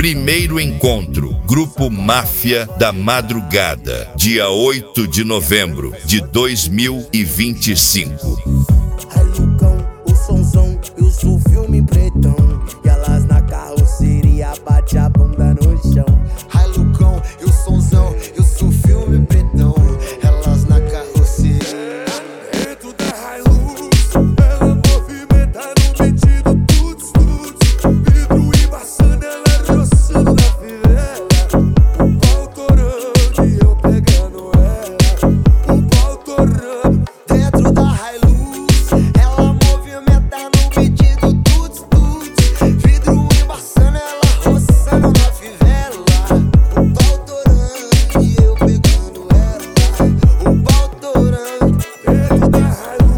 Primeiro encontro, Grupo Máfia da Madrugada, dia 8 de novembro de 2025. Lucão, o sonzão, eu sou filme pretão. E elas na carroceria bate a bunda no chão. Ai, Lucão, eu sonzão, eu sou filme pretão. Elas na carroceria. Dentro da Hilux, ela movimenta no metido tuts, tuts. Vidro embaçando, ela roçando na fivela. O pau torando e eu pegando ela. O pau torando. Dentro da Hilux, ela movimenta no metido tuts, tuts. Vidro embaçando, ela roçando na fivela. O pau torando e eu pegando ela. O pau torando. Dentro da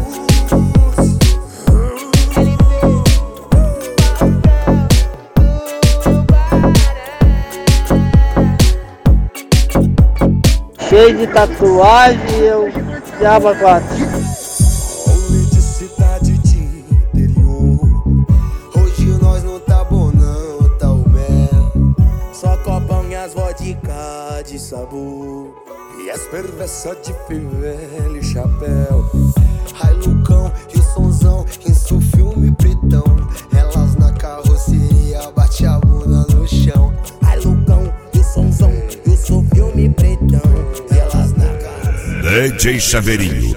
Cheio de tatuagem, eu diabo quatro. Rolê de cidade de interior. Hoje nós não tá bom não, tá o mel. Só copão e as vodka de sabor. E as perversas de fivela e chapéu. Ai, Lucão, e o sonzão, isso filme pretão. Elas na carroceria bate a bunda no chão. Ai, Lucão, e o sonzão, eu sou filme pretão. E elas na carroceria. DJ Chaveirinho.